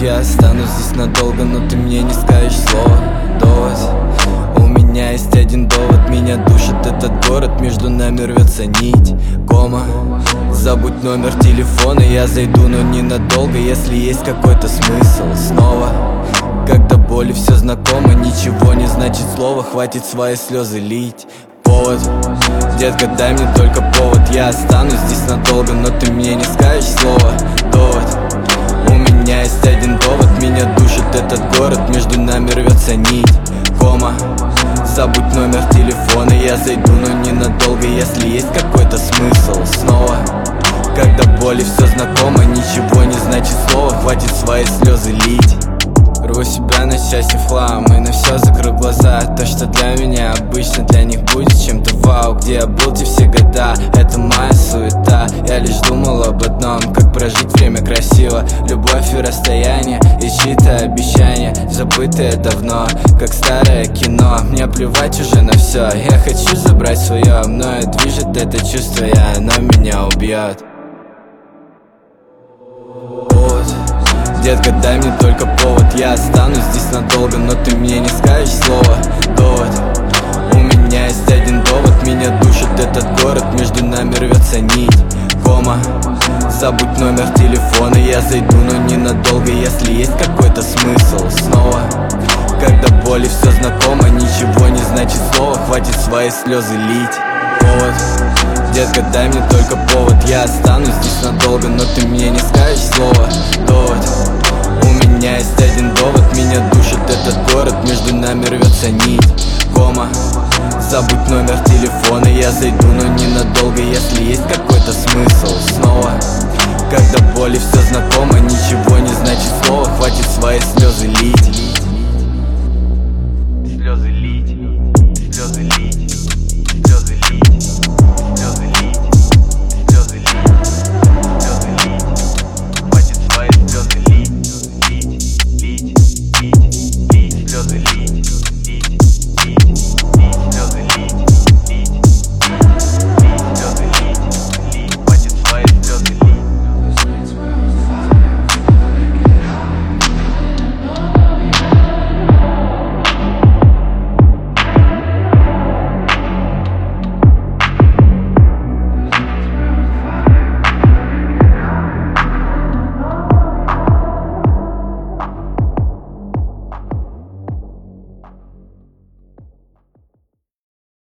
повод, я останусь здесь надолго, но ты мне не скажешь слова. Довод. У меня есть один довод, меня душит этот город, между нами рвется нить, кома. Забудь номер телефона, я зайду, но ненадолго, если есть какой-то смысл снова. Когда боли все знакомо, ничего не значит слово, хватит свои слезы лить. Повод, детка, дай мне только повод, я останусь здесь надолго, но ты мне не скажешь слова. Довод. У меня есть один довод, меня душит этот город, между нами рвется нить, кома. Забудь номер телефона, я зайду, но ненадолго, если есть какой-то смысл снова. Когда боли все знакомо, ничего не значит слово, хватит свои слезы лить. Рву себя на счастье в хлам и на все закрыл глаза. То, что для меня обычно, для них будет чем-то вау. Где я был те все года, это моя суета. Я лишь думал об одном, как прожить время красиво. Любовь и расстояние, и чьи-то обещания, забытые давно, как старое кино. Мне плевать уже на все, я хочу забрать свое. Мною движет это чувство, и оно меня убьет. Детка, дай мне только повод, я останусь здесь надолго, но ты мне не скажешь слова. Довод. У меня есть один довод, меня душит этот город, между нами рвется нить, кома. Забудь номер телефона, я зайду, но ненадолго, если есть какой-то смысл снова. Когда боли все знакомо, ничего не значит слово, хватит свои слезы лить. Повод. Детка, дай мне только повод, я останусь здесь надолго, но ты мне не скажешь слова. Довод. У меня есть один довод, меня душит этот город, между нами рвется нить, кома. Забудь номер телефона, я зайду, но ненадолго, если есть какой-то смысл снова. Когда боли все знакомо, ничего не значит слово, хватит свои слезы лить.